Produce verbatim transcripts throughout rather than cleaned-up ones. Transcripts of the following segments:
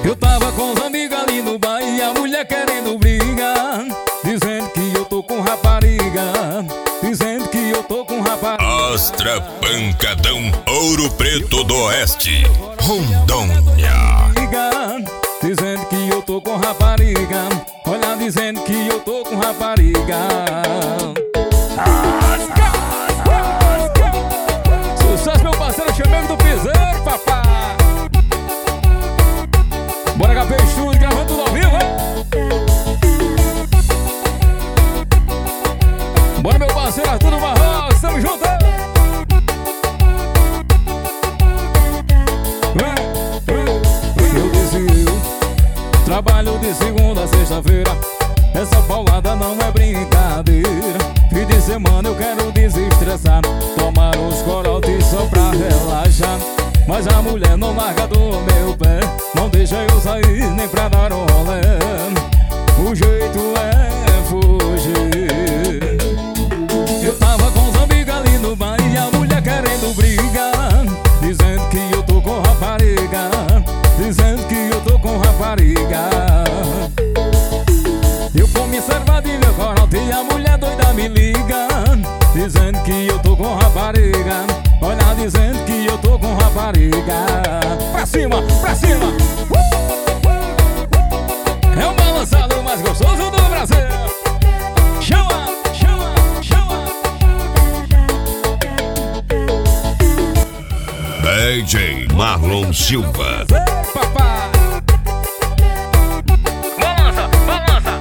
Eu tava com os amigos ali no bar e a mulher querendo brigar, dizendo que eu tô com rapariga, dizendo que eu tô com rapariga. Astra Pancadão, Ouro Preto do Oeste, Rondônia. Dizendo que eu tô com rapariga, olha, dizendo que eu tô com rapariga. Sucesso, meu parceiro, chamando do piseiro, papá. Bora H P Estúdio, gravando tudo ao vivo, hein? Bora, meu parceiro Arthur do Marrocos, tamo junto, hein? Eu disse eu trabalho de segunda a sexta-feira, essa paulada não é brincadeira. Fim de semana eu quero desestressar, tomar uns corotes só pra relaxar. Mas a mulher não larga do meu pé, não deixa eu sair nem pra dar um rolê. O jeito é fugir. Eu tava com os amigos ali no bar e a mulher querendo brigar, dizendo que eu tô com rapariga, dizendo que eu tô com rapariga. Eu com minha cervadilha corote e a mulher doida me liga, dizendo que eu tô com rapariga, olha, dizendo que eu tô com rapariga. Pra cima, pra cima, uh! É o balançado mais gostoso do Brasil. Chama, chama, chama. D J Marlon Silva. Papá, Balança, balança.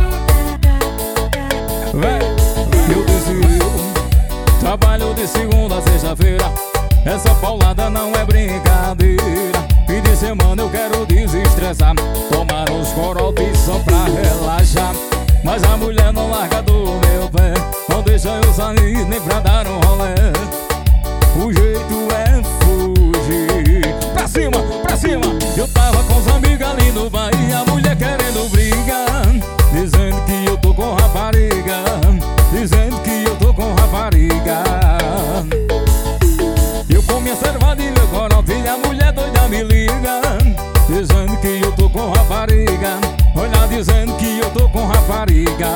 véi, eu disse eu trabalho de segunda a sexta-feira, essa paulada não é brincadeira. Fim de semana eu quero desestressar, tomar uns corotes só pra relaxar. Mas a mulher não larga do meu pé, não deixa eu sair nem pra dar um rolê. O jeito é fugir. Pra cima, pra cima. Eu tava com os amigos ali no bar e a mulher querendo brigar, dizendo que eu tô com rapariga, dizendo que eu tô com rapariga. Eu com minha cervadilha corote e a mulher doida me liga, dizendo que eu tô com rapariga, olha, dizendo que eu tô com rapariga.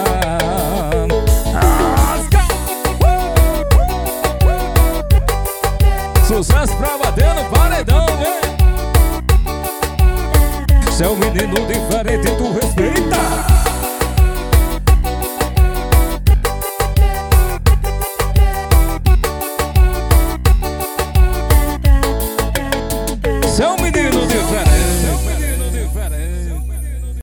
Sucesso pra bater no paredão, vem. Se é um menino diferente, tu respeita.